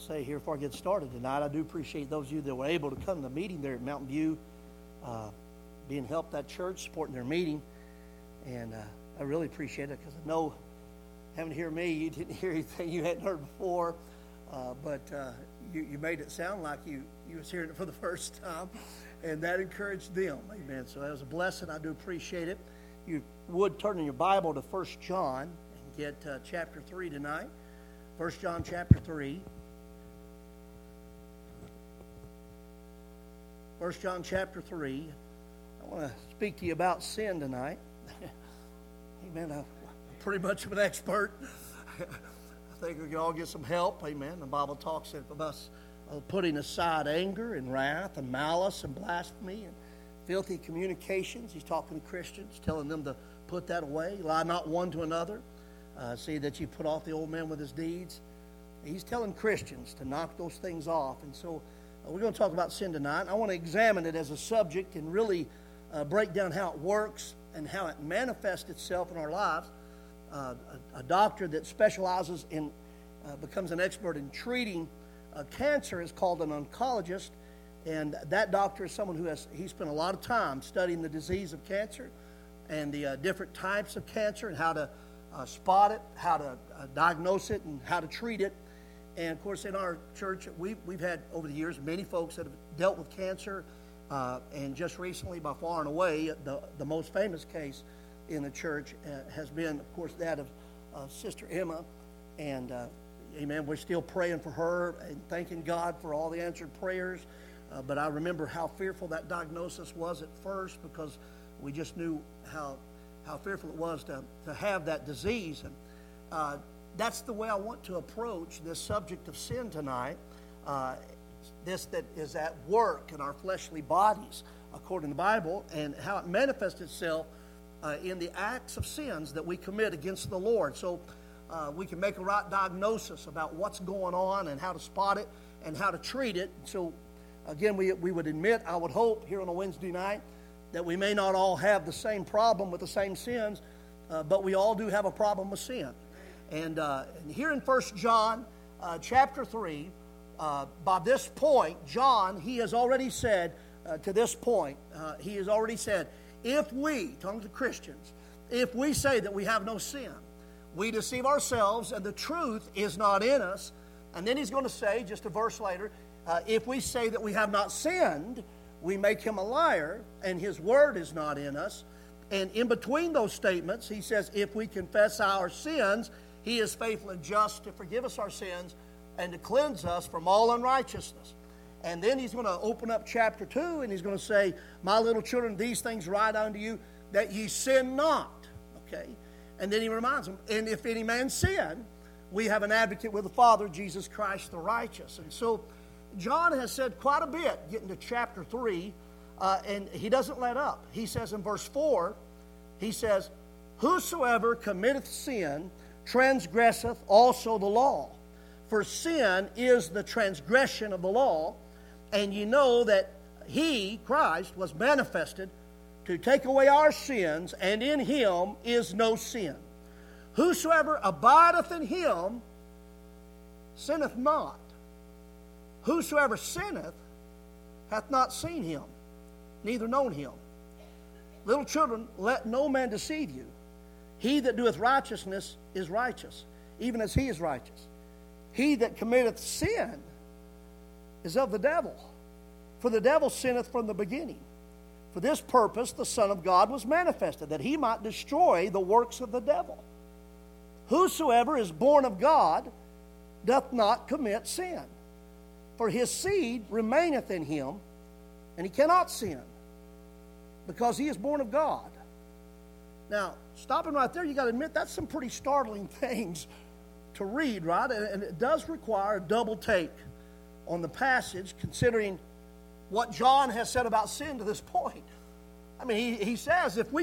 say here before I get started tonight, I do appreciate those of you that were able to come to the meeting there at Mountain View, being helped that church, supporting their meeting. And I really appreciate it because I know, having to hear me, you didn't hear anything you hadn't heard before, but you made it sound like you was hearing it for the first time, and that encouraged them. Amen. So that was a blessing. I do appreciate it. You would turn in your Bible to 1 John and get chapter 3 tonight. 1 John chapter 3. 1 John chapter 3. I want to speak to you about sin tonight. Amen. I'm pretty much of an expert. I think we can all get some help. Amen. The Bible talks about us putting aside anger and wrath and malice and blasphemy and filthy communications. He's talking to Christians, telling them to put that away. Lie not one to another. See that you put off the old man with his deeds. He's telling Christians to knock those things off. And so we're going to talk about sin tonight. I want to examine it as a subject and really break down how it works and how it manifests itself in our lives. A doctor that specializes in, becomes an expert in treating cancer is called an oncologist. And that doctor is someone who he spent a lot of time studying the disease of cancer and the different types of cancer and how to spot it, how to diagnose it, and how to treat it. And, of course, in our church, we've had, over the years, many folks that have dealt with cancer. And just recently, by far and away, the most famous case in the church has been, of course, that of Sister Emma. And, amen, we're still praying for her and thanking God for all the answered prayers. But I remember how fearful that diagnosis was at first because we just knew how fearful it was to have that disease. And that's the way I want to approach this subject of sin tonight. This that is at work in our fleshly bodies, according to the Bible, and how it manifests itself in the acts of sins that we commit against the Lord. So we can make a right diagnosis about what's going on and how to spot it and how to treat it. So again, we would admit, I would hope, here on a Wednesday night, that we may not all have the same problem with the same sins, but we all do have a problem with sin. And here in 1 John chapter 3, by this point, John, he has already said, to this point, he has already said, if we, talking to Christians, if we say that we have no sin, we deceive ourselves and the truth is not in us. And then he's going to say, just a verse later, if we say that we have not sinned, we make him a liar, and his word is not in us. And in between those statements, he says, if we confess our sins, he is faithful and just to forgive us our sins and to cleanse us from all unrighteousness. And then he's going to open up chapter 2, and he's going to say, my little children, these things write unto you, that ye sin not. Okay? And then he reminds them, and if any man sin, we have an advocate with the Father, Jesus Christ the righteous. And so John has said quite a bit getting to chapter 3, and he doesn't let up. He says in verse 4, he says, whosoever committeth sin transgresseth also the law. For sin is the transgression of the law, and you know that he, Christ, was manifested to take away our sins, and in him is no sin. Whosoever abideth in him sinneth not. Whosoever sinneth hath not seen him, neither known him. Little children, let no man deceive you. He that doeth righteousness is righteous, even as he is righteous. He that committeth sin is of the devil, for the devil sinneth from the beginning. For this purpose the Son of God was manifested, that he might destroy the works of the devil. Whosoever is born of God doth not commit sin, for his seed remaineth in him, and he cannot sin, because he is born of God. Now, stopping right there, you got to admit that's some pretty startling things to read, right? And it does require a double take on the passage, considering what John has said about sin to this point. I mean, he says, if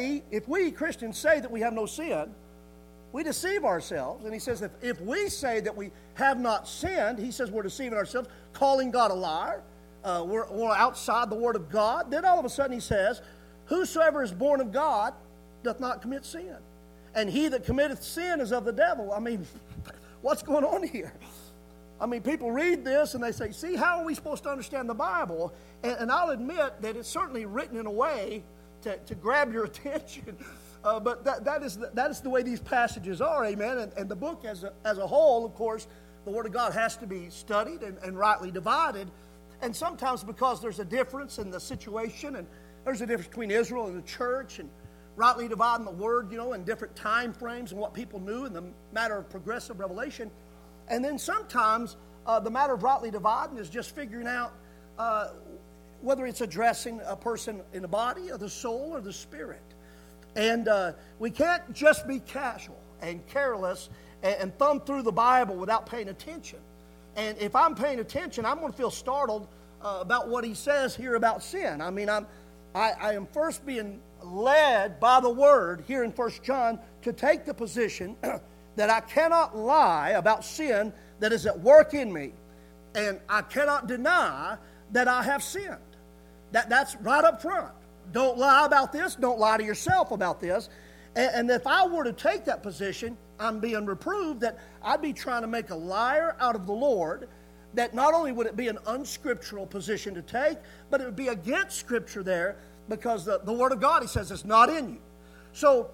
we Christians say that we have no sin, we deceive ourselves. And he says, if we say that we have not sinned, he says we're deceiving ourselves, calling God a liar. We're outside the Word of God. Then all of a sudden he says, whosoever is born of God doth not commit sin. And he that committeth sin is of the devil. I mean, what's going on here? I mean, people read this and they say, see, how are we supposed to understand the Bible? And I'll admit that it's certainly written in a way to grab your attention. But that is the way these passages are, amen. And the book as a whole, of course, the Word of God has to be studied and rightly divided. And sometimes because there's a difference in the situation, and there's a difference between Israel and the church, and rightly dividing the Word, in different time frames and what people knew in the matter of progressive revelation. And then sometimes the matter of rightly dividing is just figuring out whether it's addressing a person in the body or the soul or the spirit. And we can't just be casual and careless and thumb through the Bible without paying attention. And if I'm paying attention, I'm going to feel startled about what he says here about sin. I mean, I am first being led by the Word here in 1 John to take the position that I cannot lie about sin that is at work in me. And I cannot deny that I have sinned. That's right up front. Don't lie about this. Don't lie to yourself about this. And if I were to take that position, I'm being reproved that I'd be trying to make a liar out of the Lord, that not only would it be an unscriptural position to take, but it would be against Scripture there, because the Word of God, he says, is not in you. So,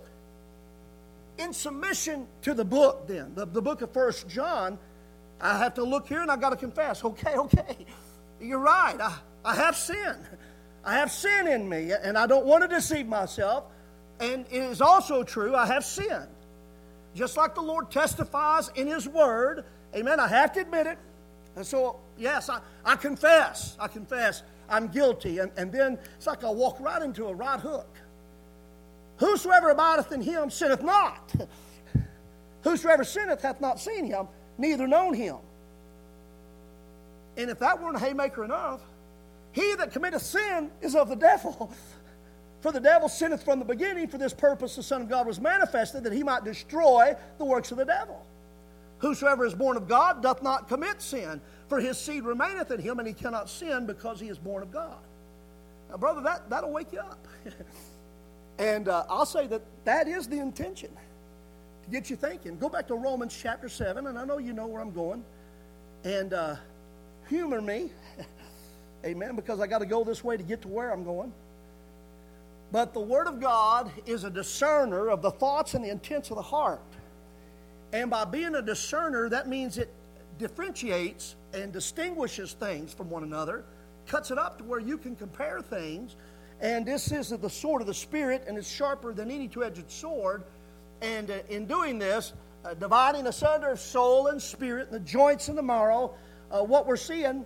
in submission to the book then, the book of 1 John, I have to look here and I've got to confess, okay, you're right, I have sin. I have sin in me, and I don't want to deceive myself. And it is also true, I have sinned. Just like the Lord testifies in His Word, amen, I have to admit it. And so, yes, I confess I'm guilty. And then it's like I walk right into a right hook. Whosoever abideth in Him sinneth not. Whosoever sinneth hath not seen Him, neither known Him. And if that weren't a haymaker enough, he that committeth sin is of the devil. For the devil sinneth from the beginning. For this purpose the Son of God was manifested, that He might destroy the works of the devil. Whosoever is born of God doth not commit sin, for his seed remaineth in him, and he cannot sin because he is born of God. Now, brother, that'll wake you up. And I'll say that is the intention, to get you thinking. Go back to Romans chapter 7, and I know you know where I'm going. And humor me, amen, because I got to go this way to get to where I'm going. But the Word of God is a discerner of the thoughts and the intents of the heart. And by being a discerner, that means it differentiates and distinguishes things from one another, cuts it up to where you can compare things. And this is the sword of the Spirit, and it's sharper than any two-edged sword. And in doing this, dividing asunder soul and spirit, and the joints and the marrow, what we were seeing,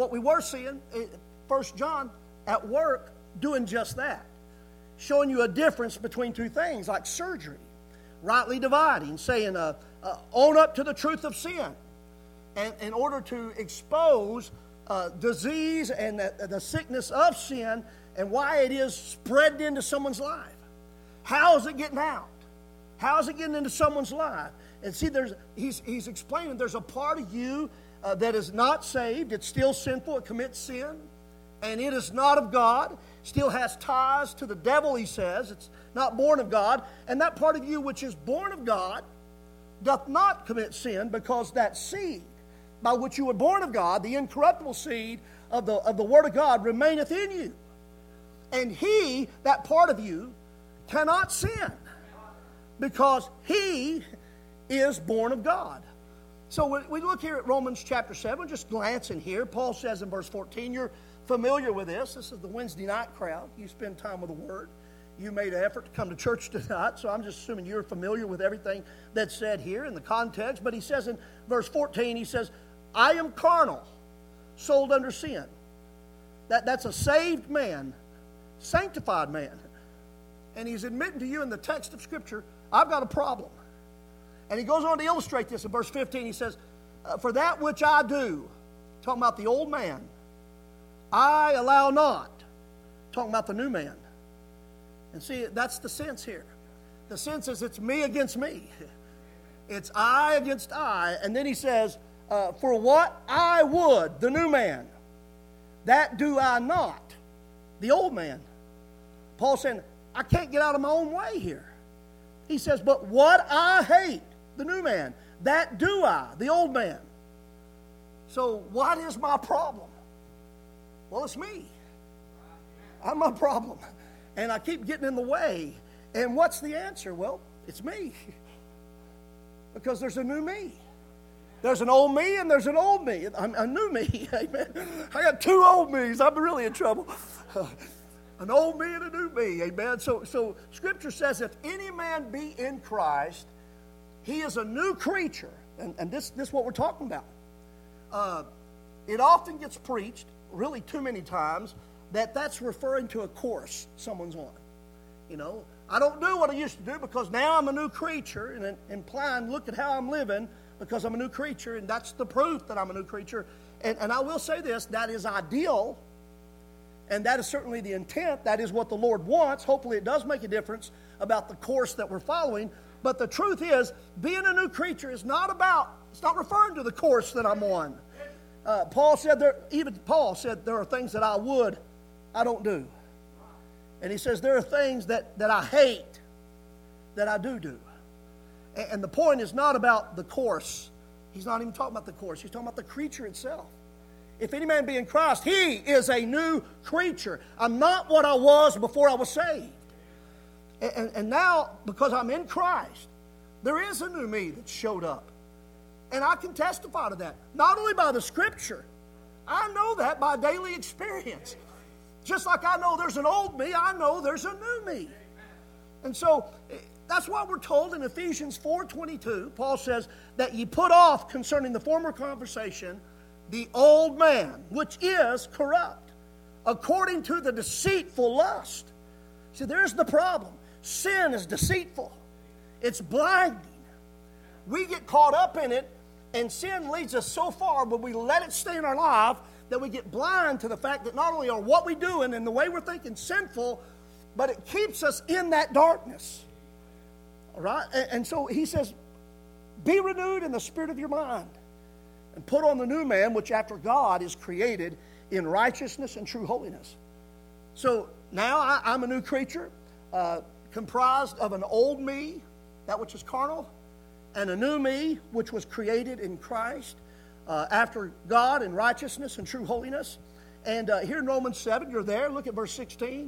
1 John, at work, doing just that. Showing you a difference between two things, like surgery. Rightly dividing, saying, own up to the truth of sin. And in order to expose disease and the sickness of sin and why it is spread into someone's life. How is it getting out? How is it getting into someone's life? And see, he's explaining there's a part of you that is not saved. It's still sinful. It commits sin. And it is not of God. Still has ties to the devil, he says. It's not born of God. And that part of you which is born of God doth not commit sin, because that seed by which you were born of God, the incorruptible seed of the Word of God, remaineth in you. And he, that part of you, cannot sin, because he is born of God. So we look here at Romans chapter 7, just glancing here. Paul says in verse 14, you're familiar with this. This is the Wednesday night crowd. You spend time with the Word. You made an effort to come to church tonight, so I'm just assuming you're familiar with everything that's said here in the context. But he says in verse 14, he says, I am carnal, sold under sin. That's a saved man, sanctified man. And he's admitting to you in the text of Scripture, I've got a problem. And he goes on to illustrate this in verse 15. He says, for that which I do, talking about the old man, I allow not, talking about the new man. And see, that's the sense here. The sense is it's me against me. It's I against I. And then he says, for what I would, the new man, that do I not, the old man. Paul's saying, I can't get out of my own way here. He says, but what I hate, the new man, that do I, the old man. So what is my problem? Well, it's me. I'm my problem. And I keep getting in the way. And what's the answer? Well, it's me. Because there's a new me. There's an old me and there's an old me. A new me. Amen. I got two old me's. I'm really in trouble. An old me and a new me. Amen. So Scripture says if any man be in Christ, he is a new creature. And this is what we're talking about. It often gets preached, really too many times, that's referring to a course someone's on. You know, I don't do what I used to do because now I'm a new creature, and implying, look at how I'm living because I'm a new creature, and that's the proof that I'm a new creature. And I will say this, that is ideal, and that is certainly the intent. That is what the Lord wants. Hopefully it does make a difference about the course that we're following. But the truth is, being a new creature is not referring to the course that I'm on. Paul said there are things that I don't do. And he says there are things that I hate that I do. And the point is not about the course. He's not even talking about the course. He's talking about the creature itself. If any man be in Christ, he is a new creature. I'm not what I was before I was saved. And now, because I'm in Christ, there is a new me that showed up. And I can testify to that. Not only by the Scripture. I know that by daily experience. Just like I know there's an old me, I know there's a new me. And so, that's what we're told in Ephesians 4:22. Paul says that ye put off concerning the former conversation the old man, which is corrupt, according to the deceitful lust. See, there's the problem. Sin is deceitful. It's blinding. We get caught up in it, and sin leads us so far when we let it stay in our life that we get blind to the fact that not only are what we doing and the way we're thinking sinful, but it keeps us in that darkness. All right? And so he says, be renewed in the spirit of your mind, and put on the new man, which after God is created in righteousness and true holiness. So now I'm a new creature, comprised of an old me, that which is carnal, and a new me, which was created in Christ, after God in righteousness and true holiness. And here in Romans 7, you're there, look at verse 16.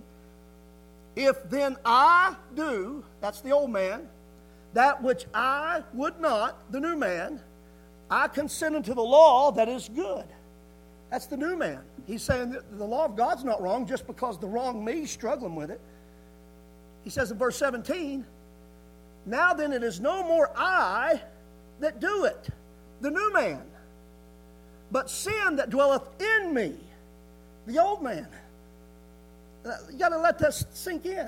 If then I do, that's the old man, that which I would not, the new man, I consent unto the law that is good. That's the new man. He's saying that the law of God's not wrong just because the wrong me's struggling with it. He says in verse 17, now then it is no more I that do it, the new man, but sin that dwelleth in me, the old man. You got to let this sink in.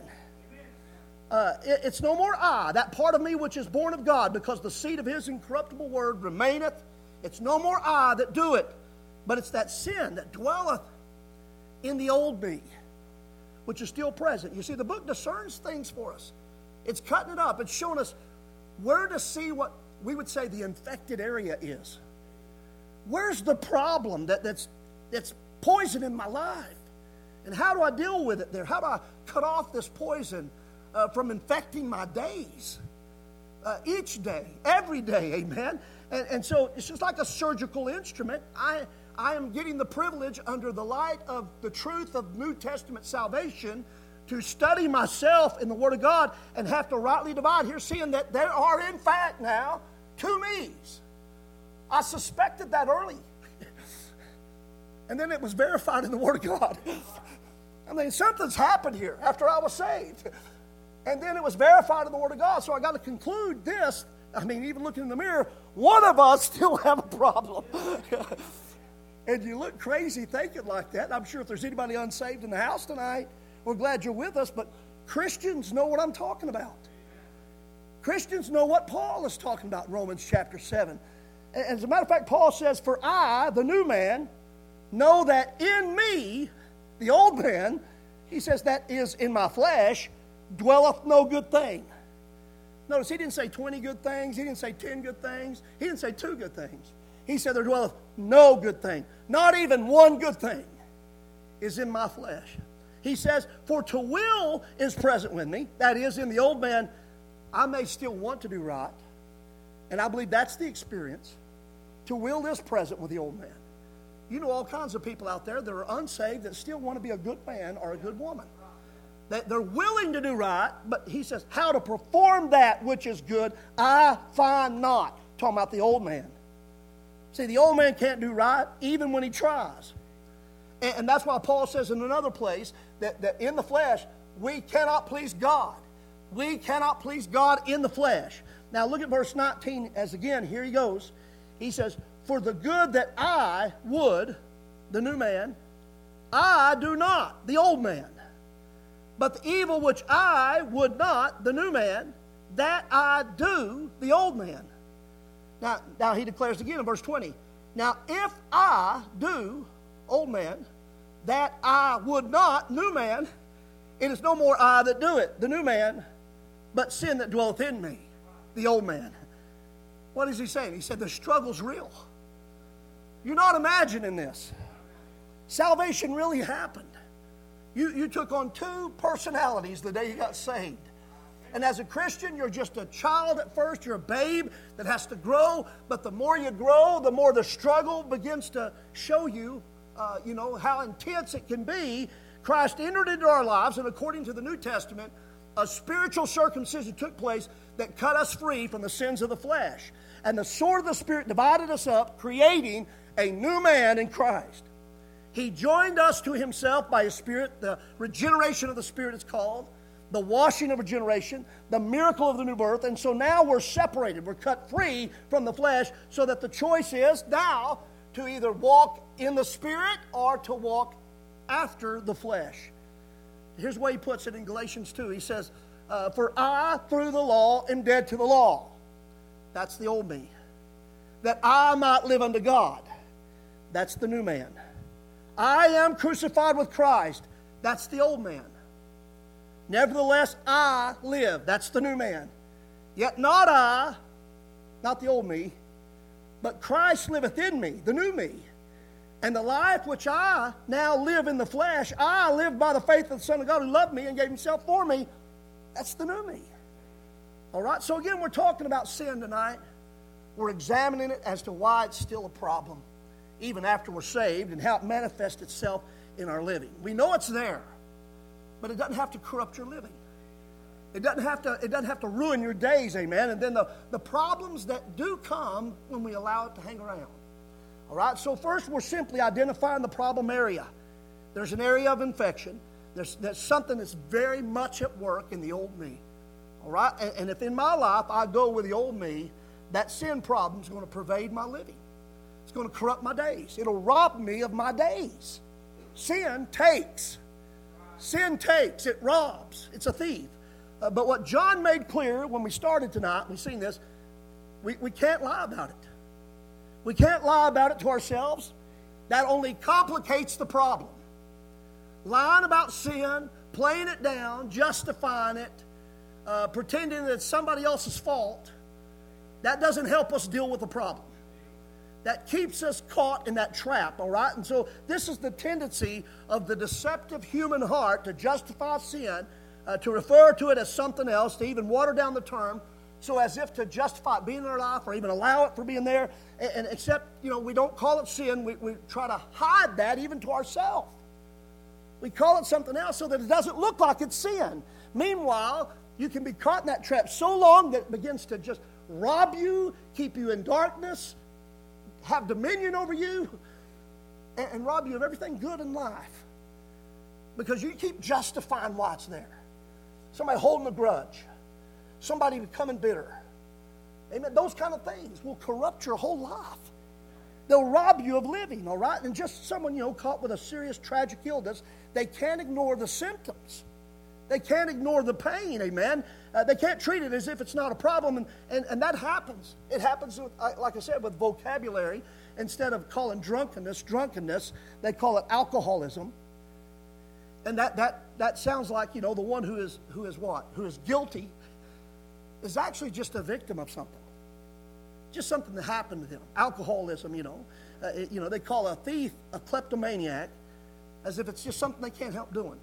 It's no more I, that part of me which is born of God, because the seed of his incorruptible word remaineth. It's no more I that do it, but it's that sin that dwelleth in the old me, which is still present. You see, the book discerns things for us. It's cutting it up. It's showing us where to see what we would say the infected area is. Where's the problem that's poisoning my life? And how do I deal with it there? How do I cut off this poison from infecting my days? Each day, every day, amen? And so it's just like a surgical instrument. I am getting the privilege under the light of the truth of New Testament salvation to study myself in the Word of God and have to rightly divide. Here, seeing that there are, in fact, now two me's. I suspected that early. And then it was verified in the Word of God. I mean, something's happened here after I was saved. And then it was verified in the Word of God. So I got to conclude this. I mean, even looking in the mirror, one of us still have a problem. And you look crazy thinking like that. I'm sure if there's anybody unsaved in the house tonight, we're glad you're with us. But Christians know what I'm talking about. Christians know what Paul is talking about in Romans chapter 7. And as a matter of fact, Paul says, for I, the new man, know that in me, the old man, he says that is in my flesh, dwelleth no good thing. Notice he didn't say 20 good things. He didn't say 10 good things. He didn't say 2 good things. He said there dwelleth no good thing. Not even one good thing is in my flesh. He says, for to will is present with me. That is, in the old man, I may still want to do right. And I believe that's the experience. To will is present with the old man. You know all kinds of people out there that are unsaved that still want to be a good man or a good woman. They're willing to do right, but he says, how to perform that which is good, I find not. Talking about the old man. See, the old man can't do right even when he tries. And that's why Paul says in another place that in the flesh, we cannot please God. We cannot please God in the flesh. Now look at verse 19 as again, here he goes. He says, for the good that I would, the new man, I do not, the old man. But the evil which I would not, the new man, that I do, the old man. Now he declares again in verse 20. Now if I do, old man, that I would not, new man, it is no more I that do it, the new man, but sin that dwelleth in me, the old man. What is he saying? He said the struggle's real. You're not imagining this. Salvation really happened. You took on two personalities the day you got saved. And as a Christian, you're just a child at first. You're a babe that has to grow. But the more you grow, the more the struggle begins to show you, how intense it can be. Christ entered into our lives, and according to the New Testament, a spiritual circumcision took place that cut us free from the sins of the flesh. And the sword of the Spirit divided us up, creating a new man in Christ. He joined us to himself by his Spirit. The regeneration of the Spirit is called. The washing of regeneration. The miracle of the new birth. And so now we're separated. We're cut free from the flesh so that the choice is now to either walk in the Spirit or to walk after the flesh. Here's the way he puts it in Galatians 2. He says, for I, through the law, am dead to the law. That's the old me. That I might live unto God. That's the new man. I am crucified with Christ. That's the old man. Nevertheless, I live. That's the new man. Yet not I, not the old me, but Christ liveth in me, the new me. And the life which I now live in the flesh, I live by the faith of the Son of God who loved me and gave himself for me. That's the new me. All right, so again, we're talking about sin tonight. We're examining it as to why it's still a problem, even after we're saved, and how it manifests itself in our living. We know it's there, but it doesn't have to corrupt your living. It doesn't have to ruin your days, amen. And then the problems that do come when we allow it to hang around. All right, so first we're simply identifying the problem area. There's an area of infection. There's something that's very much at work in the old me. All right, and if in my life I go with the old me, that sin problem is going to pervade my living. It's going to corrupt my days. It'll rob me of my days. Sin takes. Sin takes. It robs. It's a thief. But what John made clear when we started tonight, we've seen this, we can't lie about it. We can't lie about it to ourselves. That only complicates the problem. Lying about sin, playing it down, justifying it, pretending that it's somebody else's fault, that doesn't help us deal with the problem. That keeps us caught in that trap, all right? And so this is the tendency of the deceptive human heart to justify sin, to refer to it as something else, to even water down the term, so as if to justify it being in our life or even allow it for being there. And except, we don't call it sin. We try to hide that even to ourselves. We call it something else so that it doesn't look like it's sin. Meanwhile, you can be caught in that trap so long that it begins to just rob you, keep you in darkness, have dominion over you, and rob you of everything good in life. Because you keep justifying why it's there. Somebody holding a grudge. Somebody becoming bitter. Amen. Those kind of things will corrupt your whole life. They'll rob you of living, all right? And just someone, caught with a serious tragic illness, they can't ignore the symptoms. They can't ignore the pain, amen? They can't treat it as if it's not a problem, and that happens. It happens, like I said, with vocabulary. Instead of calling drunkenness, they call it alcoholism. And that sounds like, the one who is what? Who is guilty is actually just a victim of something. Just something that happened to them. Alcoholism, they call a thief a kleptomaniac as if it's just something they can't help doing.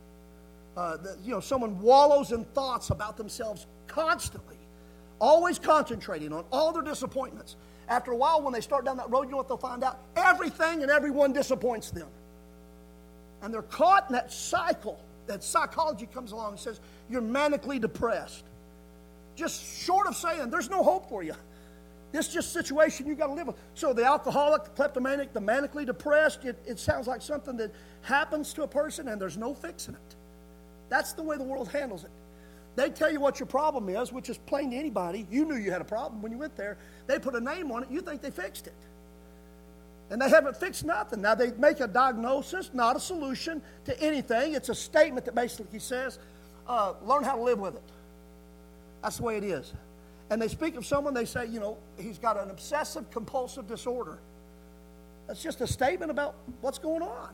Someone wallows in thoughts about themselves constantly, always concentrating on all their disappointments. after a while when they start down that road, you know what they'll find out? Everything and everyone disappoints them. And they're caught in that cycle. That psychology comes along and says, you're manically depressed. Just short of saying, there's no hope for you. This is just a situation you've got to live with. So the alcoholic, the kleptomaniac, the manically depressed, it sounds like something that happens to a person and there's no fixing it. That's the way the world handles it. They tell you what your problem is, which is plain to anybody. You knew you had a problem when you went there. They put a name on it. You think they fixed it. And they haven't fixed nothing. Now, they make a diagnosis, not a solution to anything. It's a statement that basically says, learn how to live with it. That's the way it is. And they speak of someone, they say, he's got an obsessive-compulsive disorder. That's just a statement about what's going on.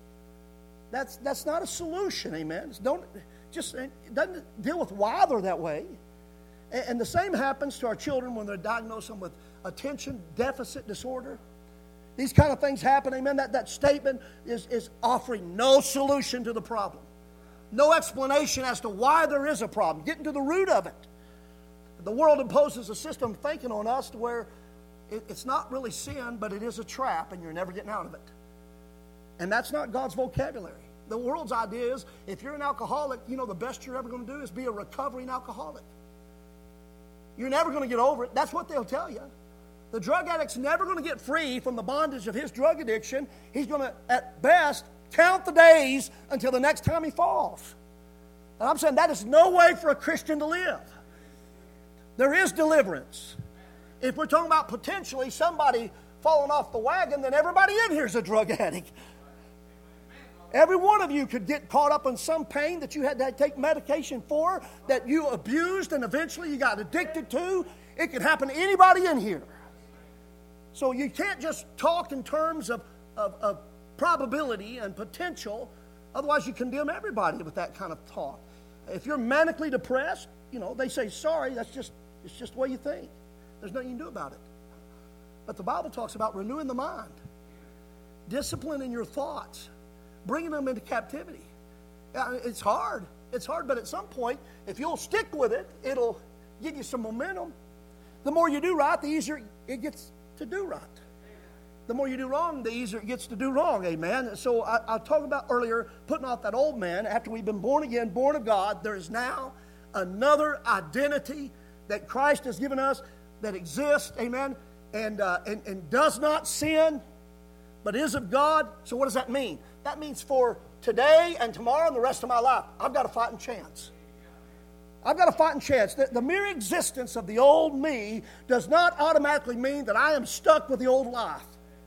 That's not a solution, amen. It doesn't deal with why they're that way. And the same happens to our children when they're diagnosed them with attention deficit disorder. These kind of things happen, amen. That statement is offering no solution to the problem. No explanation as to why there is a problem. Getting to the root of it. The world imposes a system of thinking on us to where it's not really sin, but it is a trap, and you're never getting out of it. And that's not God's vocabulary. The world's idea is, if you're an alcoholic, the best you're ever going to do is be a recovering alcoholic. You're never going to get over it. That's what they'll tell you. The drug addict's never going to get free from the bondage of his drug addiction. He's going to, at best, count the days until the next time he falls. And I'm saying that is no way for a Christian to live. There is deliverance. If we're talking about potentially somebody falling off the wagon, then everybody in here is a drug addict. Every one of you could get caught up in some pain that you had to take medication for, that you abused and eventually you got addicted to. It could happen to anybody in here. So you can't just talk in terms of probability and potential. Otherwise you condemn everybody with that kind of talk. If you're manically depressed, they say, sorry, it's just the way you think. There's nothing you can do about it. But the Bible talks about renewing the mind, disciplining your thoughts, bringing them into captivity. It's hard. It's hard, but at some point, if you'll stick with it, it'll give you some momentum. The more you do right, the easier it gets to do right. The more you do wrong, the easier it gets to do wrong, amen? So I talked about earlier, putting off that old man. After we've been born again, born of God, there is now another identity that Christ has given us that exists, amen, and does not sin, but is of God. So what does that mean? That means for today and tomorrow and the rest of my life, I've got a fighting chance. I've got a fighting chance. The mere existence of the old me does not automatically mean that I am stuck with the old life.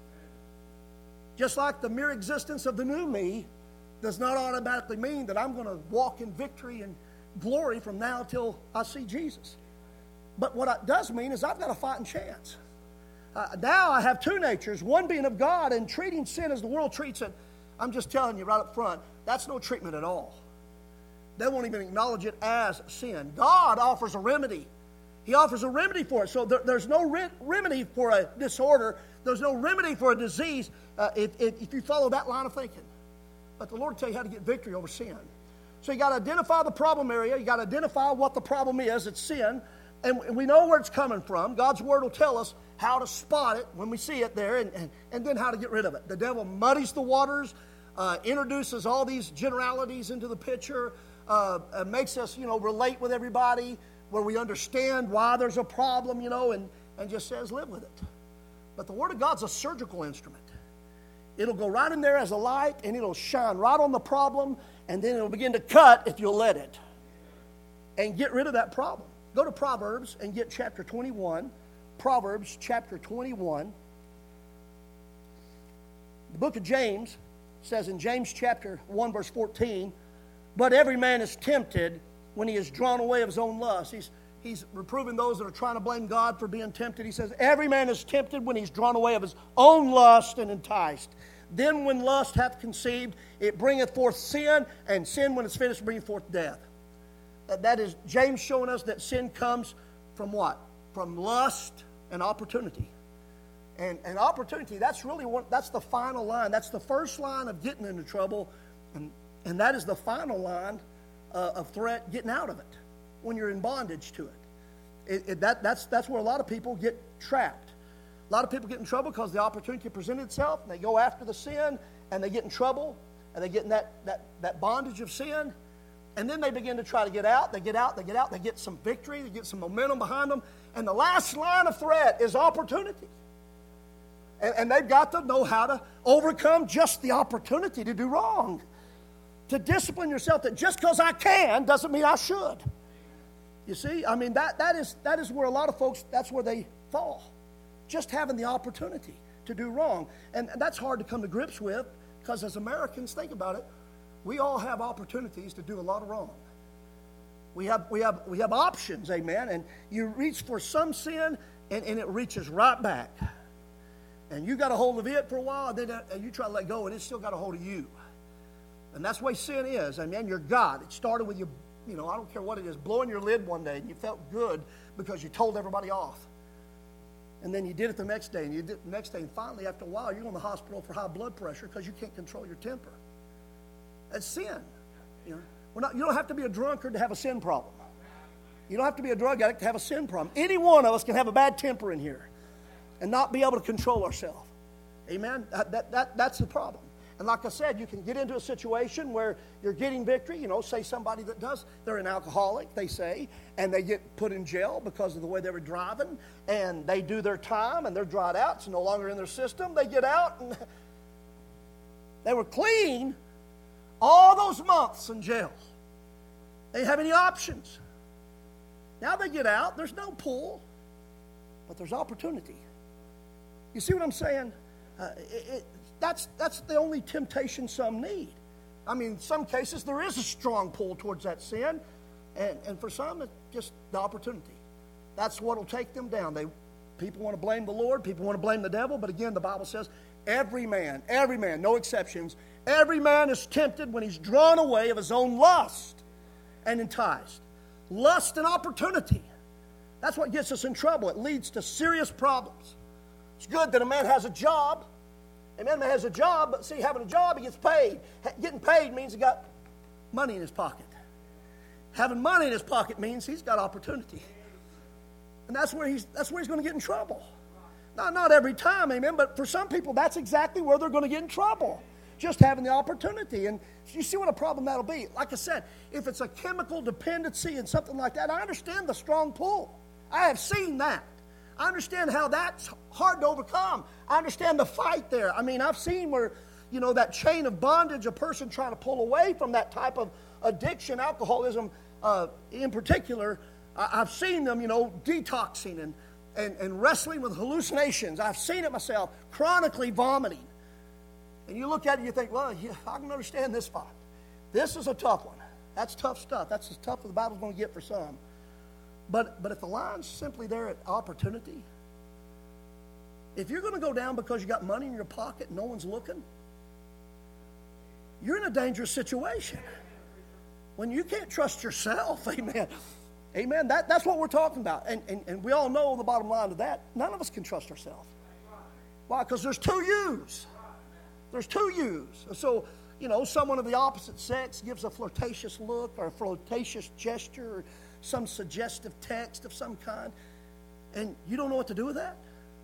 Just like the mere existence of the new me does not automatically mean that I'm going to walk in victory and glory from now till I see Jesus. But what it does mean is I've got a fighting chance. Now I have two natures, one being of God and treating sin as the world treats it. I'm just telling you right up front, that's no treatment at all. They won't even acknowledge it as sin. God offers a remedy. He offers a remedy for it. So there's no remedy for a disorder. There's no remedy for a disease if you follow that line of thinking. But the Lord will tell you how to get victory over sin. So you got to identify the problem area. You got to identify what the problem is. It's sin. And we know where it's coming from. God's Word will tell us how to spot it when we see it there and then how to get rid of it. The devil muddies the waters, introduces all these generalities into the picture, makes us, relate with everybody where we understand why there's a problem, and just says live with it. But the Word of God's a surgical instrument. It'll go right in there as a light, and it'll shine right on the problem, and then it'll begin to cut if you'll let it. And get rid of that problem. Go to Proverbs and get chapter 21. Proverbs chapter 21. The book of James says in James chapter 1 verse 14, but every man is tempted when he is drawn away of his own lust. He's reproving those that are trying to blame God for being tempted. He says, every man is tempted when he's drawn away of his own lust and enticed. Then when lust hath conceived, it bringeth forth sin, and sin when it's finished bringeth forth death. That is James showing us that sin comes from what? From lust and opportunity. And opportunity, that's really that's the final line. That's the first line of getting into trouble, and that is the final line of threat getting out of it when you're in bondage to it. That's where a lot of people get trapped. A lot of people get in trouble because the opportunity presented itself, and they go after the sin, and they get in trouble, and they get in that bondage of sin, and then they begin to try to get out. They get out, they get some victory, they get some momentum behind them, and the last line of threat is opportunity. And they've got to know how to overcome just the opportunity to do wrong. To discipline yourself that just because I can doesn't mean I should. You see, I mean, that is where a lot of folks, that's where they fall. Just having the opportunity to do wrong. And that's hard to come to grips with because as Americans, think about it, we all have opportunities to do a lot of wrong. We have options, amen, and you reach for some sin and it reaches right back. And you got a hold of it for a while, and you try to let go, and it's still got a hold of you. And that's the way sin is. Amen. You're God. It started with you, I don't care what it is, blowing your lid one day, and you felt good because you told everybody off. And then you did it the next day, and you did it the next day, and finally, after a while, you're in the hospital for high blood pressure because you can't control your temper. That's sin. You don't have to be a drunkard to have a sin problem. You don't have to be a drug addict to have a sin problem. Any one of us can have a bad temper in here and not be able to control ourselves. Amen? That's the problem. And like I said, you can get into a situation where you're getting victory. Say somebody they're an alcoholic, they say, and they get put in jail because of the way they were driving, and they do their time, and they're dried out. It's no longer in their system. They get out, and they were clean all those months in jail. They didn't have any options. Now they get out. There's no pull, but there's opportunity. You see what I'm saying? That's the only temptation some need. I mean, in some cases, there is a strong pull towards that sin, and for some, it's just the opportunity. That's what will take them down. People want to blame the Lord, people want to blame the devil, but again, the Bible says, every man, no exceptions, every man is tempted when he's drawn away of his own lust and enticed. Lust and opportunity. That's what gets us in trouble. It leads to serious problems. It's good that a man has a job. A man has a job, but see, having a job, he gets paid. Getting paid means he got money in his pocket. Having money in his pocket means he's got opportunity. And that's where he's going to get in trouble. Not every time, amen, but for some people, that's exactly where they're going to get in trouble. Just having the opportunity. And you see what a problem that'll be. Like I said, if it's a chemical dependency and something like that, I understand the strong pull. I have seen that. I understand how that's hard to overcome. I understand the fight there. I mean, I've seen where, that chain of bondage, a person trying to pull away from that type of addiction, alcoholism in particular, I've seen them, detoxing and wrestling with hallucinations. I've seen it myself, chronically vomiting. And you look at it and you think, well, yeah, I can understand this fight. This is a tough one. That's tough stuff. That's as tough as the Bible's going to get for some. But if the line's simply there at opportunity, if you're going to go down because you got money in your pocket and no one's looking, you're in a dangerous situation. When you can't trust yourself, amen. Amen. That's what we're talking about. And we all know the bottom line to that. None of us can trust ourselves. Why? Because there's two yous. There's two yous. So, someone of the opposite sex gives a flirtatious look or a flirtatious gesture or some suggestive text of some kind, and you don't know what to do with that.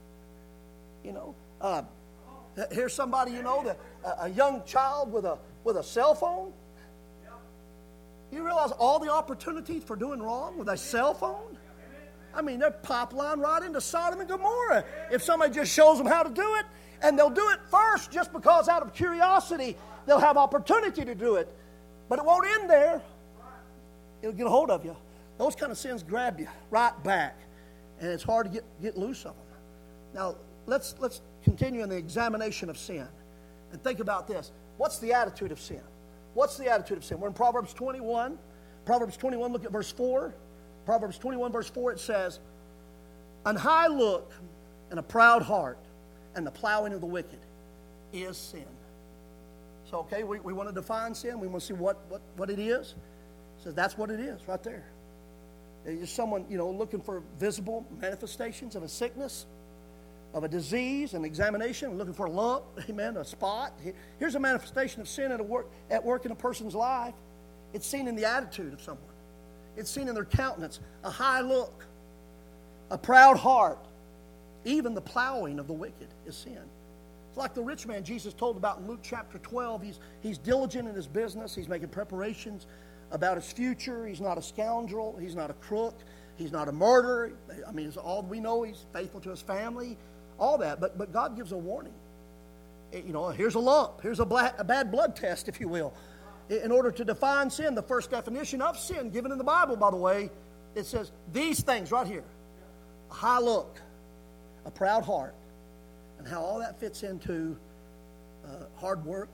Here's somebody, a young child with a cell phone. You realize all the opportunities for doing wrong with a cell phone? I mean, they're pipeline right into Sodom and Gomorrah if somebody just shows them how to do it, and they'll do it first just because out of curiosity they'll have opportunity to do it, but it won't end there. It'll get a hold of you. Those kind of sins grab you right back, and it's hard to get loose of them. Now, let's continue in the examination of sin and think about this. What's the attitude of sin? What's the attitude of sin? We're in Proverbs 21. Proverbs 21, look at verse 4. Proverbs 21, verse 4, it says, "An high look and a proud heart and the plowing of the wicked is sin." So, okay, we want to define sin. We want to see what it is. It says that's what it is right there. It's someone, looking for visible manifestations of a sickness, of a disease, an examination, looking for a lump, amen, a spot. Here's a manifestation of sin at work in a person's life. It's seen in the attitude of someone. It's seen in their countenance, a high look, a proud heart, Even the plowing of the wicked is sin. It's like the rich man Jesus told about in Luke chapter 12. He's diligent in his business. He's making preparations about his future. He's not a scoundrel. He's not a crook. He's not a murderer. I mean, it's all we know. He's faithful to his family, all that. But God gives a warning. You know, here's a lump. Here's a bad blood test, if you will. In order to define sin, the first definition of sin given in the Bible, by the way, it says these things right here. A high look, a proud heart, and how all that fits into hard work.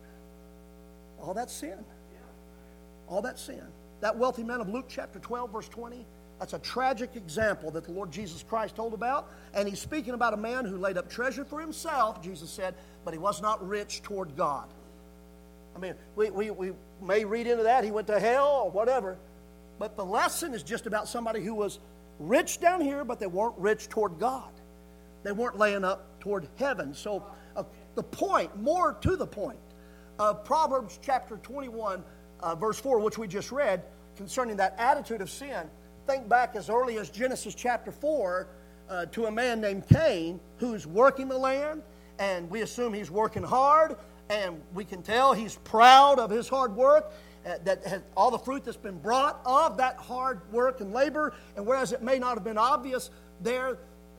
All that's sin. All that's sin. That wealthy man of Luke chapter 12, verse 20, that's a tragic example that the Lord Jesus Christ told about. And he's speaking about a man who laid up treasure for himself, Jesus said, but he was not rich toward God. I mean, we may read into that. He went to hell or whatever. But the lesson is just about somebody who was rich down here, but they weren't rich toward God. They weren't laying up toward heaven. So the point, more to the point, of Proverbs chapter 21, verse 4, which we just read, concerning that attitude of sin, think back as early as Genesis chapter 4 to a man named Cain who's working the land, and we assume he's working hard, and we can tell he's proud of his hard work, that has all the fruit that's been brought of that hard work and labor. And whereas it may not have been obvious there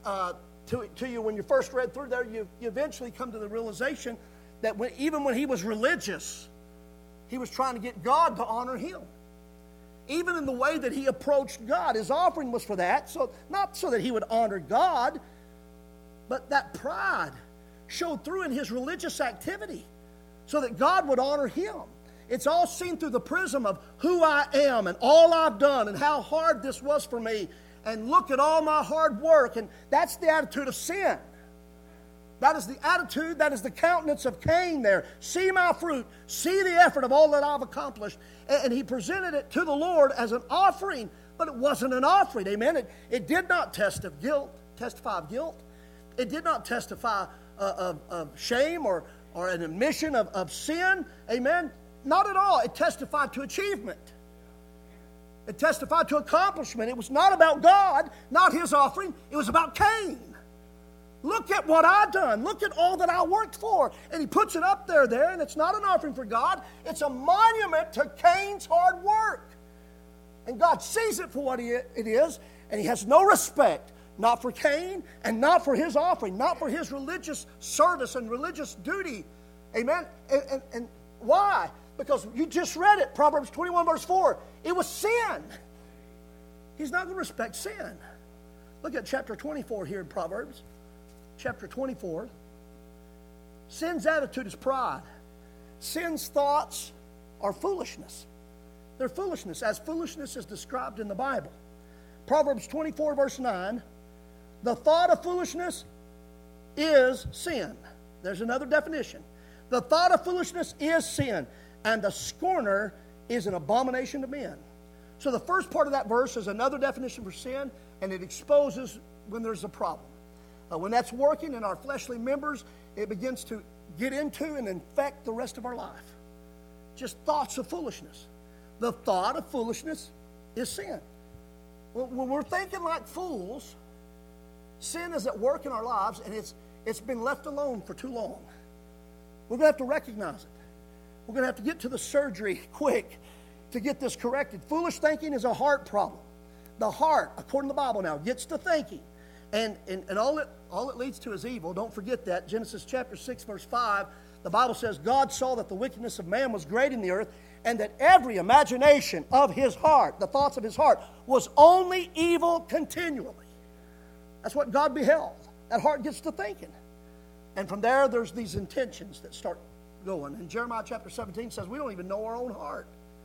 to you when you first read through there, you eventually come to the realization that even when he was religious, he was trying to get God to honor him. Even in the way that he approached God, his offering was for that. So not so that he would honor God, but that pride showed through in his religious activity so that God would honor him. It's all seen through the prism of who I am and all I've done and how hard this was for me. And look at all my hard work. And that's the attitude of sin. That is the attitude, that is the countenance of Cain there. See my fruit, see the effort of all that I've accomplished. And he presented it to the Lord as an offering, but it wasn't an offering, amen? It did not testify of guilt. It did not testify of shame or an admission of sin, amen? Not at all. It testified to achievement. It testified to accomplishment. It was not about God, not his offering. It was about Cain. Look at what I've done. Look at all that I worked for. And he puts it up there, and it's not an offering for God. It's a monument to Cain's hard work. And God sees it for what it is, and he has no respect, not for Cain and not for his offering, not for his religious service and religious duty. Amen? And why? Because you just read it, Proverbs 21, verse 4. It was sin. He's not going to respect sin. Look at chapter 24 here in Proverbs. Chapter 24. Sin's attitude is pride. Sin's thoughts are foolishness. They're foolishness, as foolishness is described in the Bible. Proverbs 24, verse 9. The thought of foolishness is sin. There's another definition. The thought of foolishness is sin, and the scorner is an abomination to men. So the first part of that verse is another definition for sin, and it exposes when there's a problem. When that's working in our fleshly members, it begins to get into and infect the rest of our life. Just thoughts of foolishness. The thought of foolishness is sin. When we're thinking like fools, sin is at work in our lives, and it's been left alone for too long. We're going to have to recognize it. We're going to have to get to the surgery quick to get this corrected. Foolish thinking is a heart problem. The heart, according to the Bible now, gets to thinking. And all it leads to is evil. Don't forget that. Genesis chapter 6, verse 5, the Bible says, God saw that the wickedness of man was great in the earth, and that every imagination of his heart, the thoughts of his heart, was only evil continually. That's what God beheld. That heart gets to thinking. And from there, there's these intentions that start going. And Jeremiah chapter 17 says, we don't even know our own heart.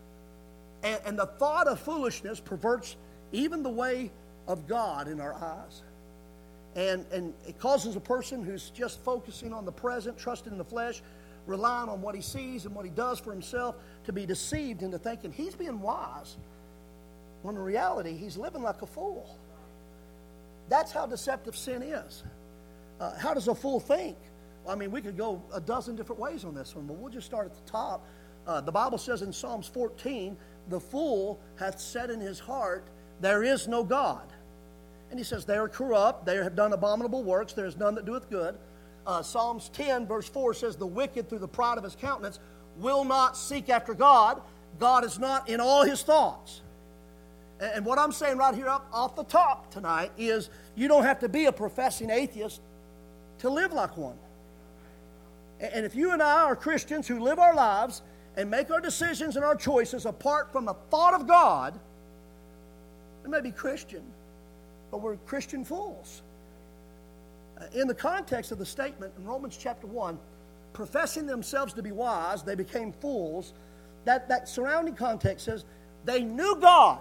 And the thought of foolishness perverts even the way of God in our eyes. And it causes a person who's just focusing on the present, trusting in the flesh, relying on what he sees and what he does for himself, to be deceived into thinking he's being wise, when in reality he's living like a fool. That's how deceptive sin is. How does a fool think? Well, I mean, we could go a dozen different ways on this one, but we'll just start at the top. The Bible says in Psalms 14, the fool hath said in his heart, there is no God. And he says, they are corrupt, they have done abominable works, there is none that doeth good. Psalms 10, verse 4 says, the wicked through the pride of his countenance will not seek after God. God is not in all his thoughts. And what I'm saying right here up off the top tonight is you don't have to be a professing atheist to live like one. And if you and I are Christians who live our lives and make our decisions and our choices apart from the thought of God, we may be Christian, but we're Christian fools. In the context of the statement in Romans chapter 1, professing themselves to be wise, they became fools. That surrounding context says they knew God,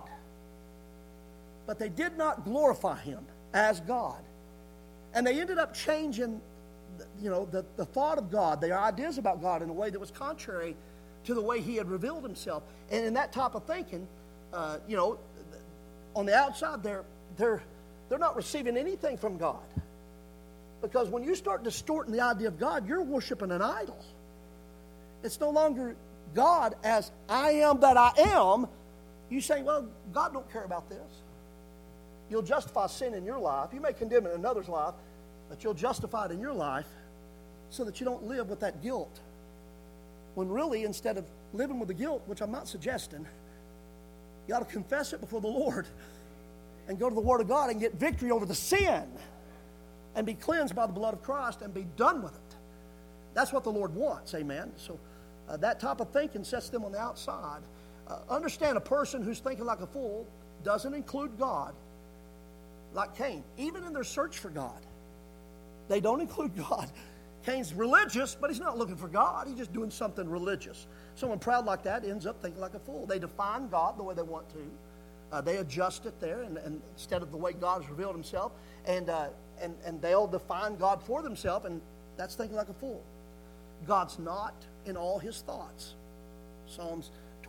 but they did not glorify him as God. And they ended up changing, the thought of God, their ideas about God in a way that was contrary to the way he had revealed himself. And in that type of thinking, on the outside, they're not receiving anything from God. Because when you start distorting the idea of God, you're worshiping an idol. It's no longer God as I am that I am. You say, well, God don't care about this. You'll justify sin in your life. You may condemn it in another's life, but you'll justify it in your life so that you don't live with that guilt. When really, instead of living with the guilt, which I'm not suggesting, you ought to confess it before the Lord and go to the Word of God and get victory over the sin and be cleansed by the blood of Christ and be done with it. That's what the Lord wants, amen? So that type of thinking sets them on the outside. Understand, a person who's thinking like a fool doesn't include God, like Cain. Even in their search for God, they don't include God. Cain's religious, but he's not looking for God. He's just doing something religious. Someone proud like that ends up thinking like a fool. They define God the way they want to. They adjust it there, and instead of the way God has revealed himself, and they'll define God for themselves, and that's thinking like a fool. God's not in all his thoughts. Psalms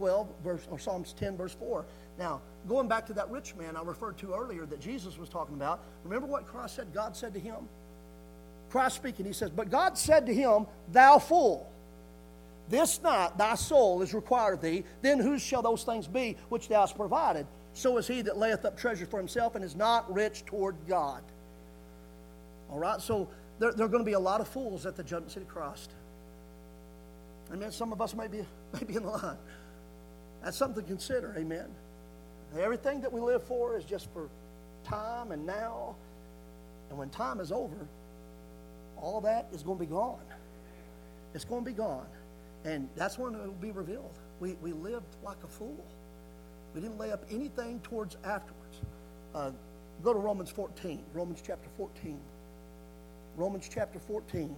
10, verse 4. Now, going back to that rich man I referred to earlier that Jesus was talking about, remember what Christ said God said to him? Christ speaking, he says, but God said to him, thou fool, this night thy soul is required of thee, then whose shall those things be which thou hast provided? So is he that layeth up treasure for himself and is not rich toward God. All right, so there are going to be a lot of fools at the judgment seat of Christ. Amen. Some of us may be in the line. That's something to consider. Amen. Everything that we live for is just for time and now. And when time is over, all that is going to be gone. It's going to be gone. And that's when it will be revealed. We lived like a fool. We didn't lay up anything towards afterwards. Go to Romans 14. Romans chapter 14. Romans chapter 14.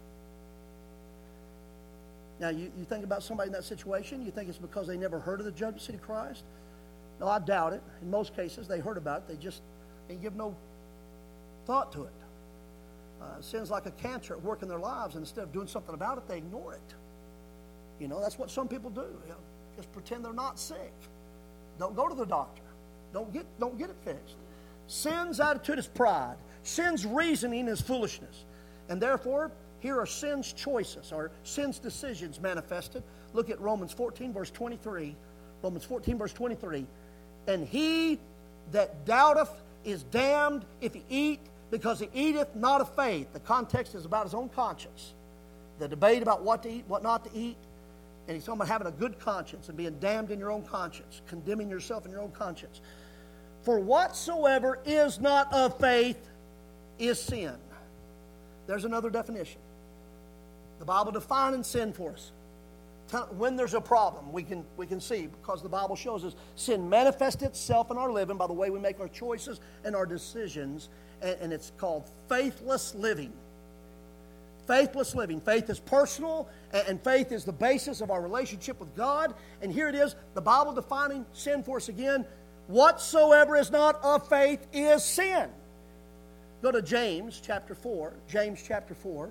Now, you think about somebody in that situation, you think it's because they never heard of the judgment seat of Christ? No, I doubt it. In most cases, they heard about it. They give no thought to it. Sin's like a cancer at work in their lives, and instead of doing something about it, they ignore it. That's what some people do. Just pretend they're not sick. Don't go to the doctor. Don't get it fixed. Sin's attitude is pride. Sin's reasoning is foolishness. And therefore, here are sin's choices, or sin's decisions manifested. Look at Romans 14, verse 23. Romans 14, verse 23. And he that doubteth is damned if he eat, because he eateth not of faith. The context is about his own conscience. The debate about what to eat, what not to eat. And he's talking about having a good conscience and being damned in your own conscience, condemning yourself in your own conscience. For whatsoever is not of faith is sin. There's another definition. The Bible defining sin for us. When there's a problem, we can see, because the Bible shows us sin manifests itself in our living by the way we make our choices and our decisions, and it's called faithless living. Faithless living. Faith is personal, and faith is the basis of our relationship with God. And here it is, the Bible defining sin for us again. Whatsoever is not of faith is sin. Go to James chapter 4. James chapter 4.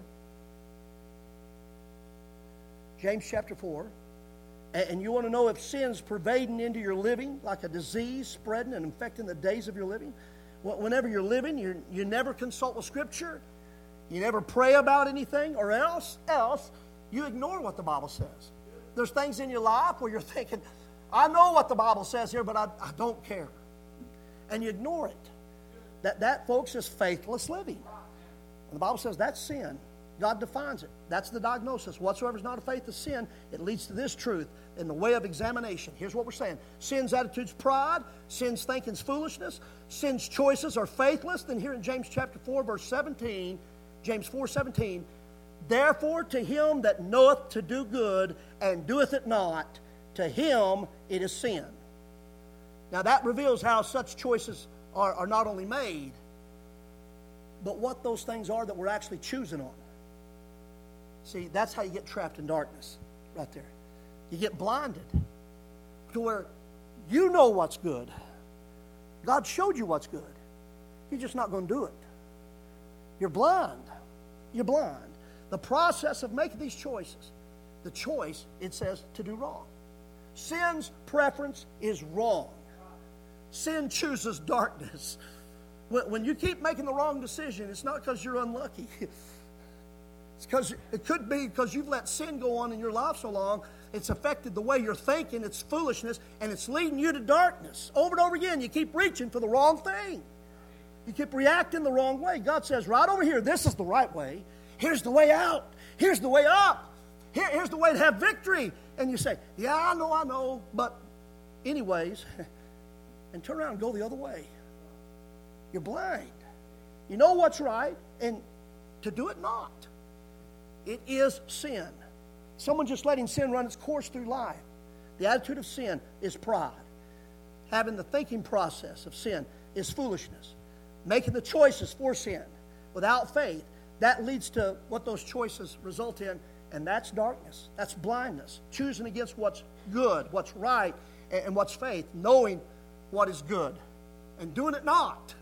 James chapter 4. And you want to know if sin's pervading into your living like a disease, spreading and infecting the days of your living. Whenever you're living, you never consult with Scripture. You never pray about anything, or else you ignore what the Bible says. There's things in your life where you're thinking, I know what the Bible says here, but I don't care. And you ignore it. That, folks, is faithless living. And the Bible says that's sin. God defines it. That's the diagnosis. Whatsoever is not of faith is sin. It leads to this truth in the way of examination. Here's what we're saying. Sin's attitude's pride. Sin's thinking's foolishness. Sin's choices are faithless. Then here in James chapter 4, verse 17, James 4:17, therefore to him that knoweth to do good and doeth it not, to him it is sin. Now that reveals how such choices are not only made, but what those things are that we're actually choosing on. See, that's how you get trapped in darkness, right there. You get blinded to where you know what's good. God showed you what's good. You're just not going to do it. You're blind. You're blind. The process of making these choices, the choice, it says, to do wrong. Sin's preference is wrong. Sin chooses darkness. When you keep making the wrong decision, it's not because you're unlucky. It's because it could be because you've let sin go on in your life so long, it's affected the way you're thinking, it's foolishness, and it's leading you to darkness. Over and over again, you keep reaching for the wrong thing. You keep reacting the wrong way. God says, right over here, this is the right way. Here's the way out. Here's the way up. Here's the way to have victory. And you say, yeah, I know, but anyways, and turn around and go the other way. You're blind. You know what's right, and to do it not. It is sin. Someone just letting sin run its course through life. The attitude of sin is pride. Having the thinking process of sin is foolishness. Making the choices for sin without faith, that leads to what those choices result in, and that's darkness. That's blindness. Choosing against what's good, what's right, and what's faith, knowing what is good, and doing it not.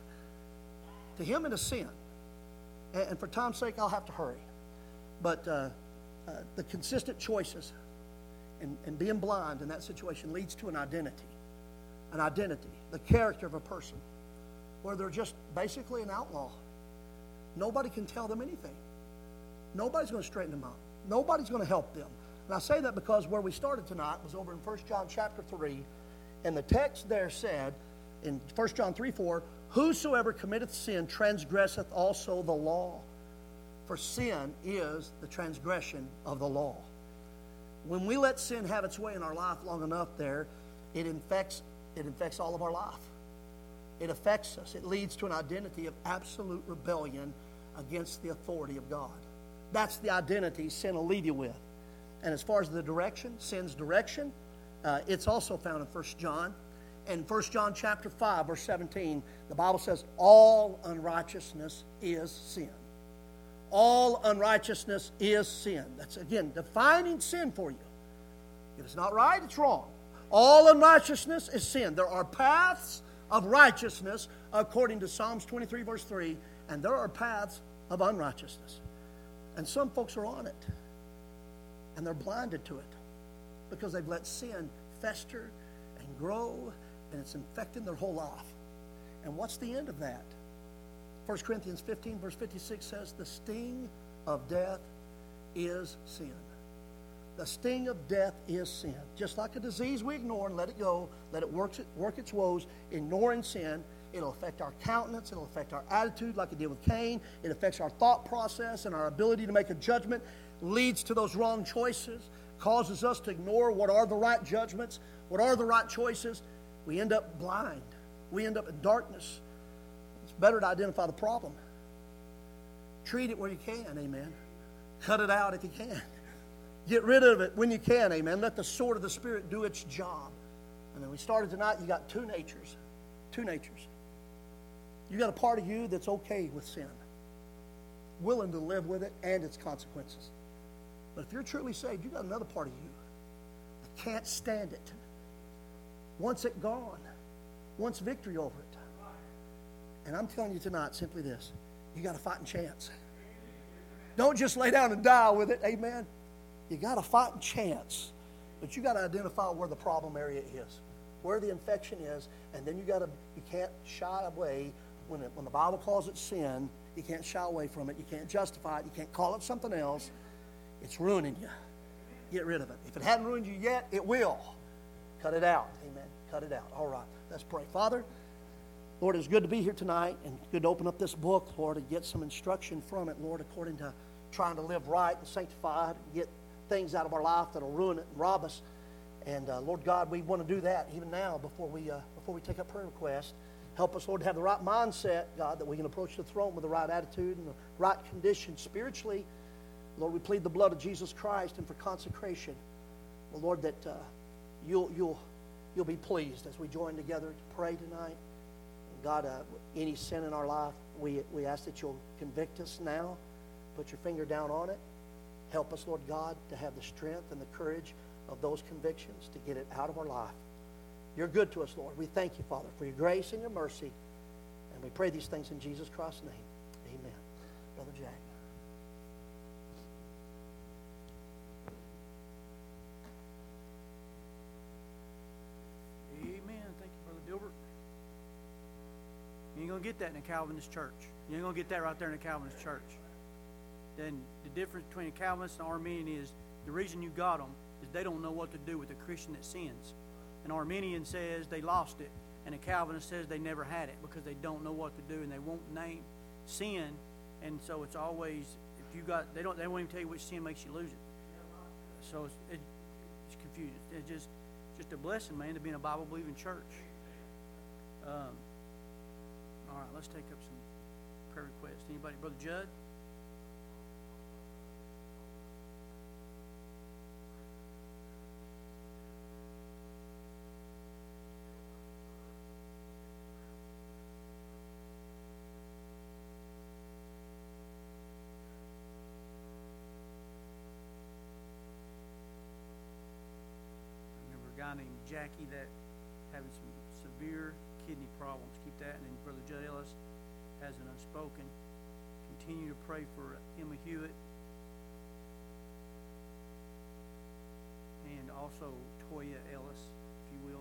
To him it is sin. And for time's sake, I'll have to hurry. But the consistent choices and being blind in that situation leads to an identity. An identity, the character of a person, where they're just basically an outlaw. Nobody can tell them anything. Nobody's going to straighten them out. Nobody's going to help them. And I say that because where we started tonight was over in 1 John chapter 3, and the text there said, in 1 John 3:4, whosoever committeth sin transgresseth also the law. For sin is the transgression of the law. When we let sin have its way in our life long enough there, it infects all of our life. It affects us. It leads to an identity of absolute rebellion against the authority of God. That's the identity sin will leave you with. And as far as the direction, sin's direction, it's also found in 1 John. In 1 John chapter 5, verse 17, the Bible says, all unrighteousness is sin. All unrighteousness is sin. That's, again, defining sin for you. If it's not right, it's wrong. All unrighteousness is sin. There are paths of righteousness according to Psalms 23, verse 3, and there are paths of unrighteousness. And some folks are on it, and they're blinded to it because they've let sin fester and grow, and it's infecting their whole life. And what's the end of that? 1 Corinthians 15, verse 56 says, the sting of death is sin. The sting of death is sin. Just like a disease we ignore and let it go, let it work its woes, ignoring sin, it'll affect our countenance, it'll affect our attitude like it did with Cain, it affects our thought process and our ability to make a judgment, leads to those wrong choices, causes us to ignore what are the right judgments, what are the right choices. We end up blind. We end up in darkness. It's better to identify the problem. Treat it where you can, amen. Cut it out if you can. Get rid of it when you can, amen. Let the sword of the Spirit do its job. And then we started tonight, you got two natures. Two natures. You got a part of you that's okay with sin, willing to live with it and its consequences. But if you're truly saved, you got another part of you that can't stand it. Wants it gone. Wants victory over it. And I'm telling you tonight simply this. You got a fighting chance. Don't just lay down and die with it. Amen. You got a fighting chance. But you got to identify where the problem area is. Where the infection is. And then you can't shy away. When the Bible calls it sin, you can't shy away from it. You can't justify it. You can't call it something else. It's ruining you. Get rid of it. If it hadn't ruined you yet, it will. Cut it out. Amen. Cut it out. All right. Let's pray. Father, Lord, it's good to be here tonight and good to open up this book, Lord, and get some instruction from it, Lord, according to trying to live right and sanctified, and get things out of our life that'll ruin it and rob us. And Lord God, we want to do that even now before we take up prayer requests. Help us, Lord, to have the right mindset, God, that we can approach the throne with the right attitude and the right condition spiritually. Lord, we plead the blood of Jesus Christ and for consecration. Well, Lord, that you'll be pleased as we join together to pray tonight. And God, any sin in our life, we ask that you'll convict us now. Put your finger down on it. Help us, Lord God, to have the strength and the courage of those convictions to get it out of our life. You're good to us, Lord. We thank you, Father, for your grace and your mercy. And we pray these things in Jesus Christ's name. Amen. Brother Jack. Amen. Thank you, Brother Dilbert. You ain't going to get that in a Calvinist church. You ain't going to get that right there in a Calvinist church. Then the difference between a Calvinist and an Arminian is the reason you got them is they don't know what to do with a Christian that sins. An Arminian says they lost it, and a Calvinist says they never had it because they don't know what to do and they won't name sin. And so it's always, if you got, they won't even tell you which sin makes you lose it. So it's confusing. It's just a blessing, man, to be in a Bible believing church. All right, let's take up some prayer requests. Anybody, Brother Judd? Guy named Jackie that having some severe kidney problems. Keep that. And then Brother Judd Ellis has an unspoken. Continue to pray for Emma Hewitt and also Toya Ellis, if you will.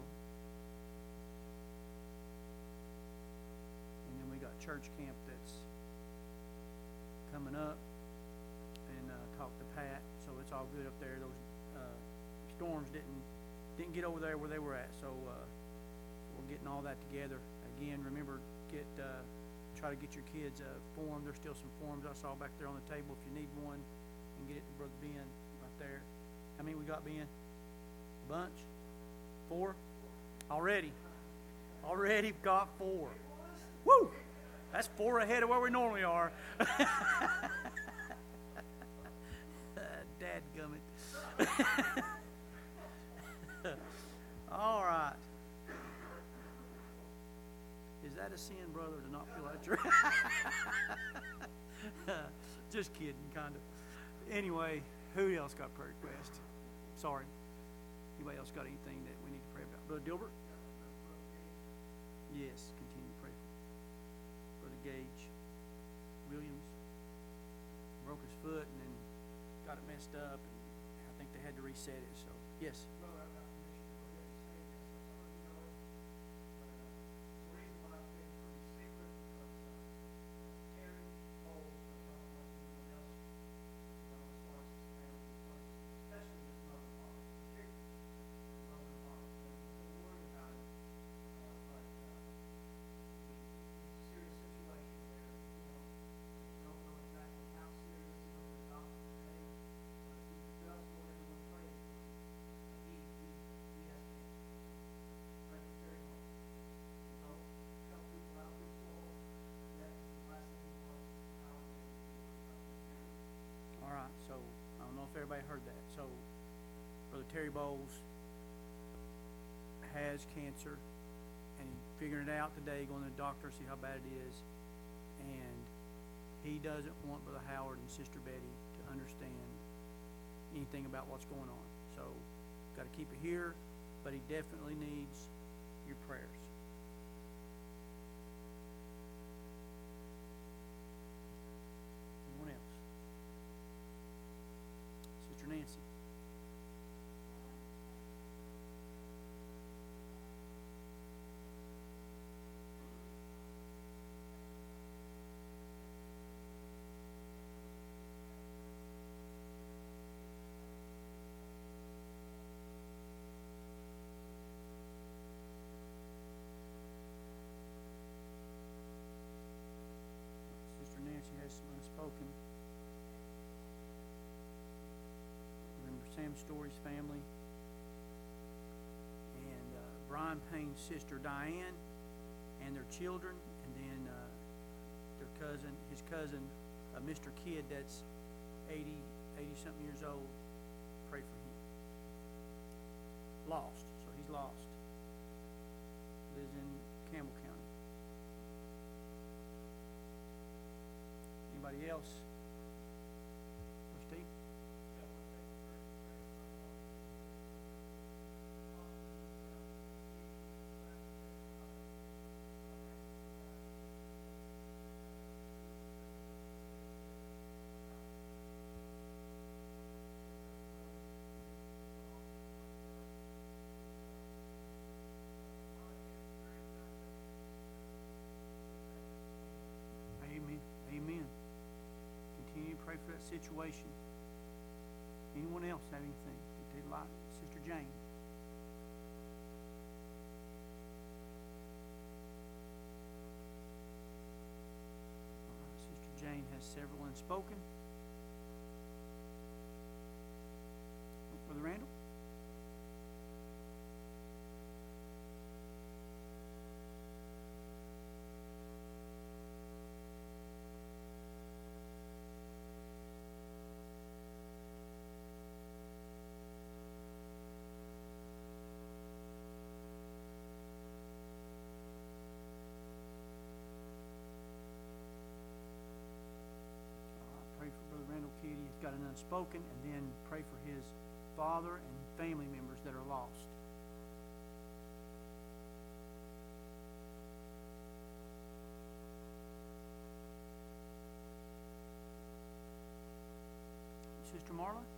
And then we got church camp that's coming up, and talked to Pat, so it's all good up there. Those storms didn't get over there where they were at, so we're getting all that together. Again, remember, try to get your kids a form. There's still some forms I saw back there on the table if you need one, and get it to Brother Ben right there. How many we got, Ben? A bunch? 4? Already got 4. Woo! That's 4 ahead of where we normally are. Dadgummit. All right. Is that a sin, brother, to not feel like church? Just kidding, kind of. Anyway, who else got prayer request? Sorry. Anybody else got anything that we need to pray about? Brother Dilbert? Yes, continue to pray for Brother Gage Williams. Broke his foot and then got it messed up, and I think they had to reset it. So, yes. So, I don't know if everybody heard that. So, Brother Terry Bowles has cancer, and he's figuring it out today, going to the doctor, see how bad it is. And he doesn't want Brother Howard and Sister Betty to understand anything about what's going on. So, got to keep it here, but he definitely needs your prayers. Anyone else? Sister Nancy. Story's family, and Brian Payne's sister Diane, and their children, and then his cousin, Mr. Kidd, that's 80-something years old. Pray for him. Lost, so he's lost. Lives in Campbell County. Anybody else? Steve? Amen. Amen. Continue to pray for that situation. Anyone else have anything they'd like? Sister Jane. Sister Jane has several unspoken. Brother Randall? Pray for Brother Randall Kitty. He's got an unspoken, and then pray for his father and family members that are lost. Sister Marla?